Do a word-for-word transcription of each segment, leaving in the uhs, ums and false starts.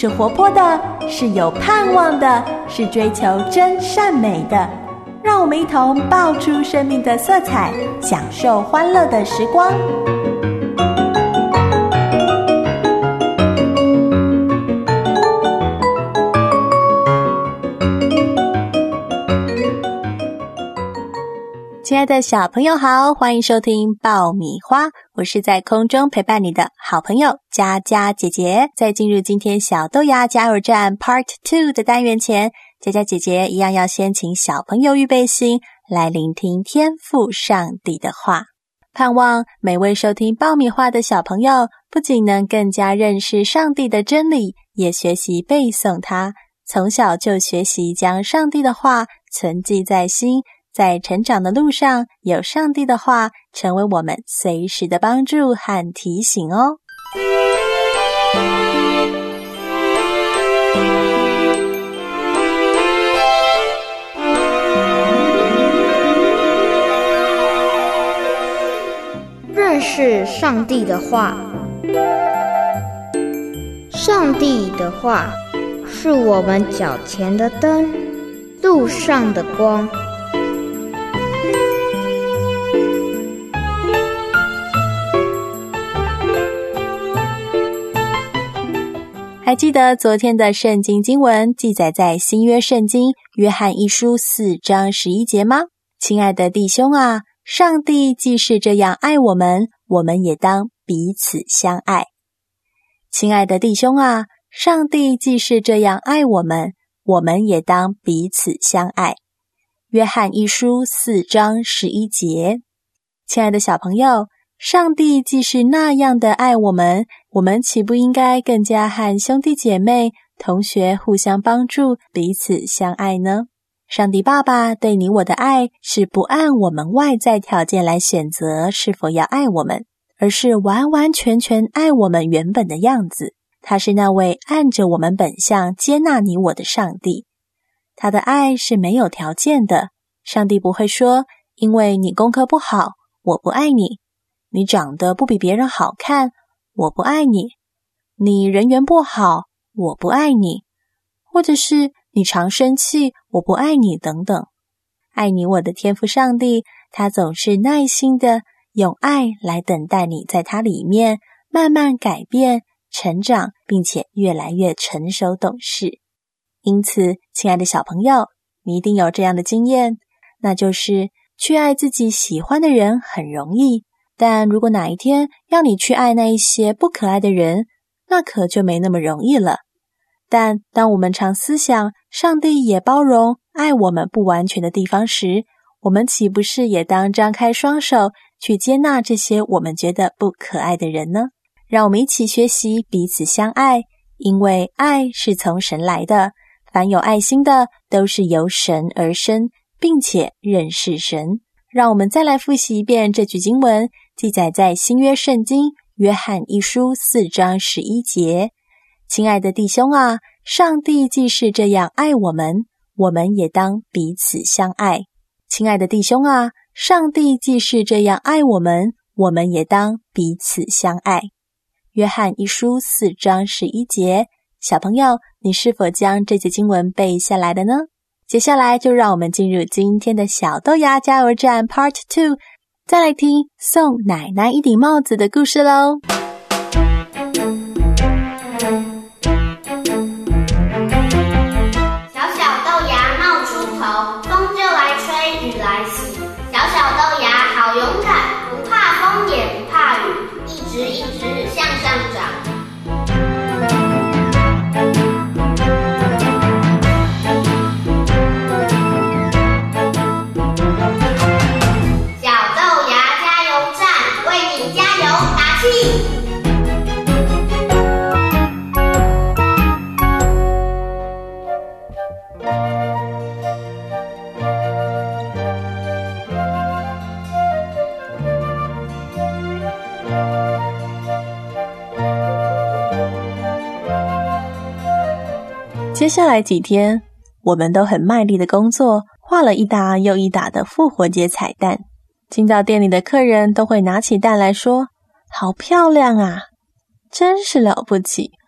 是活泼的，是有盼望的，是追求真善美的。让我们一同爆出生命的色彩，享受欢乐的时光。亲爱的小朋友好，欢迎收听爆米花，我是在空中陪伴你的好朋友佳佳姐姐。在进入今天小豆芽加油站 Part 二 的单元前，佳佳姐姐一样要先请小朋友预备心，来聆听天父上帝的话。盼望每位收听爆米花的小朋友不仅能更加认识上帝的真理，也学习背诵它，从小就学习将上帝的话存记在心，在成长的路上，有上帝的话成为我们随时的帮助和提醒哦。 认识上帝的话。上帝的话是我们脚前的灯，路上的光。 还记得昨天的圣经经文记载在新约圣经约翰一书四章十一节吗？亲爱的弟兄啊，上帝既是这样爱我们，我们也当彼此相爱。亲爱的弟兄啊，上帝既是这样爱我们，我们也当彼此相爱。约翰一书四章十一节。亲爱的小朋友，上帝既是那样的爱我们，我们岂不应该更加和兄弟姐妹、同学互相帮助，彼此相爱呢？上帝爸爸对你我的爱是不按我们外在条件来选择是否要爱我们，而是完完全全爱我们原本的样子。他是那位按着我们本相接纳你我的上帝。他的爱是没有条件的，上帝不会说，因为你功课不好，我不爱你。你长得不比别人好看，我不爱你；你人缘不好，我不爱你；或者是你常生气，我不爱你等等。爱你我的天父上帝，他总是耐心的用爱来等待你在他里面慢慢改变、成长，并且越来越成熟懂事。因此，亲爱的小朋友，你一定有这样的经验，那就是去爱自己喜欢的人很容易，但如果哪一天要你去爱那一些不可爱的人，那可就没那么容易了。但当我们常思想上帝也包容爱我们不完全的地方时，我们岂不是也当张开双手去接纳这些我们觉得不可爱的人呢？让我们一起学习彼此相爱，因为爱是从神来的，凡有爱心的都是由神而生，并且认识神。让我们再来复习一遍这句经文，记载在新约圣经约翰一书四章十一节。亲爱的弟兄啊，上帝既是这样爱我们，我们也当彼此相爱。亲爱的弟兄啊，上帝既是这样爱我们，我们也当彼此相爱。约翰一书四章十一节，小朋友，你是否将这节经文背下来的呢？接下来就让我们进入今天的小豆芽加油站 Part 二， 再来听送奶奶一顶帽子的故事咯。 小小豆芽冒出头，风就来吹，雨来洗。小小豆芽好勇敢，不怕风也不怕雨，一直一直向上长。 接下来几天，我们都很卖力的工作，画了一打又一打的复活节彩蛋。进到店里的客人都会拿起蛋来说，好漂亮啊，真是了不起，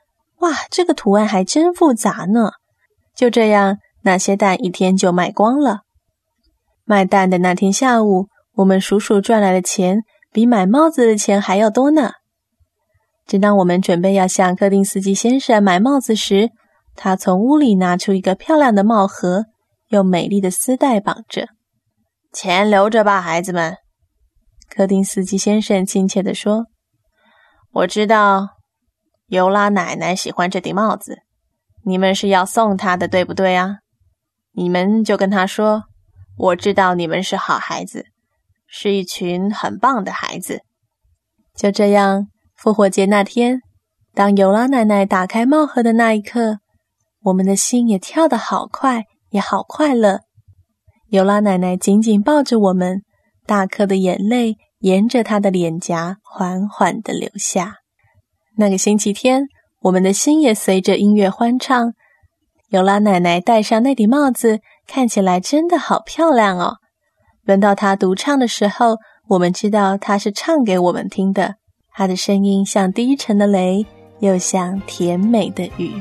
哇，这个图案还真复杂呢。就这样，那些蛋一天就卖光了。卖蛋的那天下午，我们数数赚来的钱比买帽子的钱还要多呢。正当我们准备要向柯丁斯基先生买帽子时，他从屋里拿出一个漂亮的帽盒，用美丽的丝带绑着。钱留着吧，孩子们，柯丁斯基先生亲切地说。我知道尤拉奶奶喜欢这顶帽子，你们是要送她的，对不对啊？你们就跟她说，我知道你们是好孩子，是一群很棒的孩子。就这样，复活节那天，当尤拉奶奶打开帽盒的那一刻，我们的心也跳得好快，也好快乐。尤拉奶奶紧紧抱着我们，大颗的眼泪沿着她的脸颊缓缓地流下。那个星期天，我们的心也随着音乐欢唱。尤拉奶奶戴上那顶帽子，看起来真的好漂亮哦。轮到她独唱的时候，我们知道她是唱给我们听的。她的声音像低沉的雷，又像甜美的雨。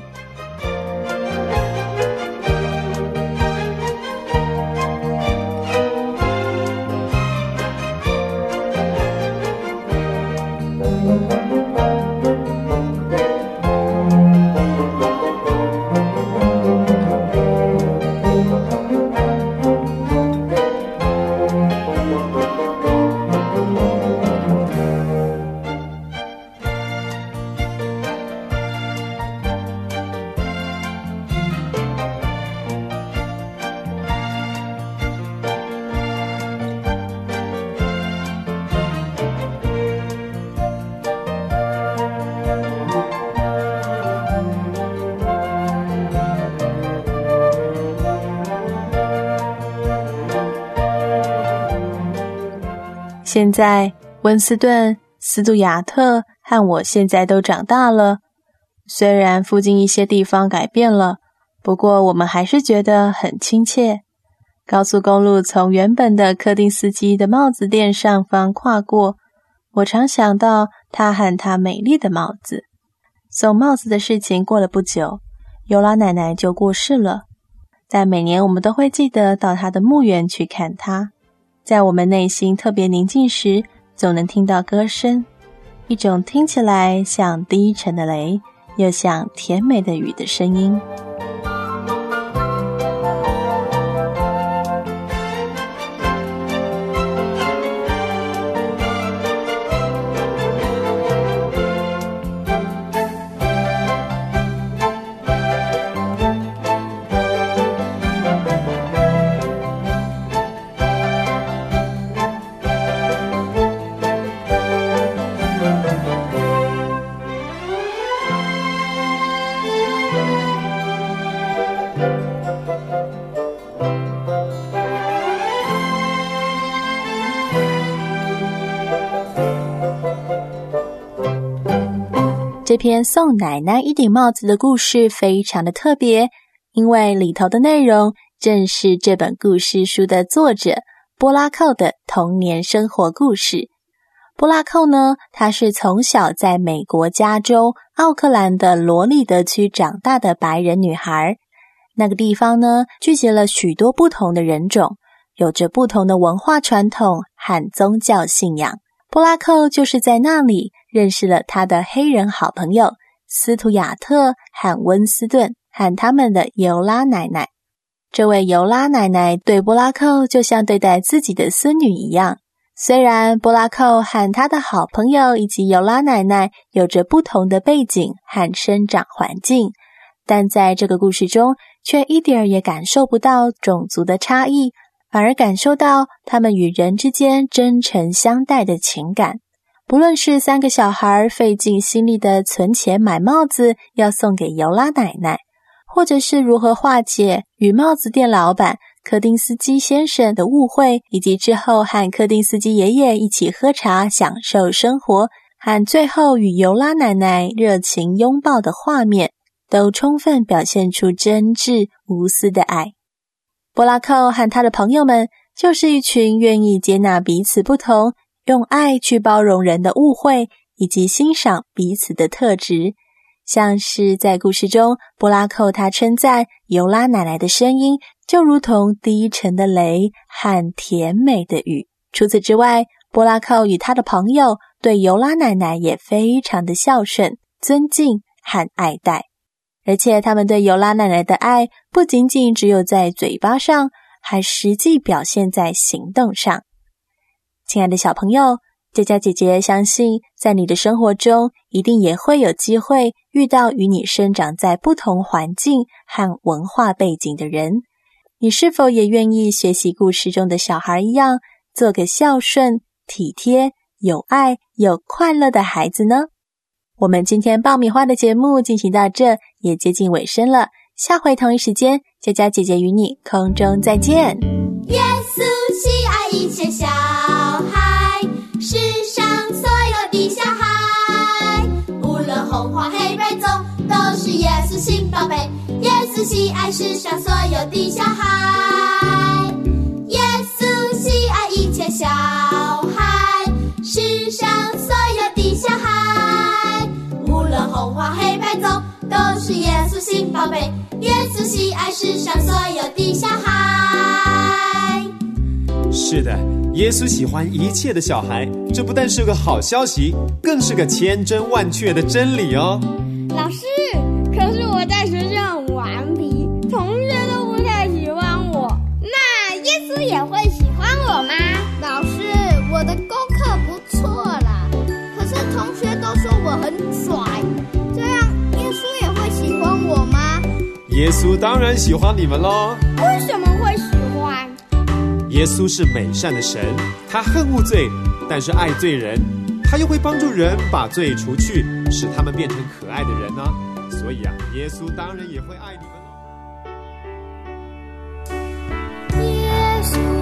现在温斯顿、斯图亚特和我现在都长大了，虽然附近一些地方改变了，不过我们还是觉得很亲切。高速公路从原本的柯丁斯基的帽子店上方跨过，我常想到他和他美丽的帽子。送帽子的事情过了不久，尤拉奶奶就过世了。在每年我们都会记得到她的墓园去看她。在我们内心特别宁静时，总能听到歌声，一种听起来像低沉的雷，又像甜美的雨的声音。这篇送奶奶一顶帽子的故事非常的特别，因为里头的内容正是这本故事书的作者波拉寇的童年生活故事。波拉寇呢，她是从小在美国加州奥克兰的罗利德区长大的白人女孩。那个地方呢，聚集了许多不同的人种，有着不同的文化传统和宗教信仰。波拉寇就是在那里认识了他的黑人好朋友斯图亚特和温斯顿和他们的尤拉奶奶。这位尤拉奶奶对波拉寇就像对待自己的孙女一样。虽然波拉寇和他的好朋友以及尤拉奶奶有着不同的背景和生长环境，但在这个故事中却一点儿也感受不到种族的差异，反而感受到他们与人之间真诚相待的情感。不论是三个小孩费尽心力的存钱买帽子要送给尤拉奶奶，或者是如何化解与帽子店老板柯丁斯基先生的误会，以及之后和柯丁斯基爷爷一起喝茶享受生活，和最后与尤拉奶奶热情拥抱的画面，都充分表现出真挚无私的爱。波拉寇和他的朋友们就是一群愿意接纳彼此不同，用爱去包容人的误会，以及欣赏彼此的特质， 像是在故事中，波拉寇他称赞尤拉奶奶的声音就如同低沉的雷和甜美的雨。除此之外，波拉寇与他的朋友对尤拉奶奶也非常的孝顺、尊敬和爱戴，而且他们对尤拉奶奶的爱不仅仅只有在嘴巴上，还实际表现在行动上。亲爱的小朋友，佳佳姐姐相信在你的生活中一定也会有机会遇到与你生长在不同环境和文化背景的人。你是否也愿意学习故事中的小孩一样，做个孝顺、体贴、有爱、有快乐的孩子呢？我们今天爆米花的节目进行到这也接近尾声了，下回同一时间，佳佳姐姐与你空中再见。 耶稣喜爱一切小孩，世上所有的小孩，无论红黄黑白棕，都是耶稣心宝贝。耶稣喜爱世上所有的小孩，耶稣喜爱一切小孩，世上所有的小孩，无论红黄黑白棕，都是耶稣心宝贝。耶稣喜爱世上所有的小孩。 是的，耶稣喜欢一切的小孩，这不但是个好消息，更是个千真万确的真理哦。 老师，可是我在学校很顽皮，同学都不太喜欢我，那耶稣也会喜欢我吗？老师，我的功课不错啦，可是同学都说我很拽，这样耶稣也会喜欢我吗？ 耶稣当然喜欢你们咯。 为什么会喜欢？ 耶稣是美善的神，他恨恶罪，但是爱罪人，他又会帮助人把罪除去，使他们变成可爱的人呢、啊。所以啊，耶稣当然也会爱你们咯。 耶稣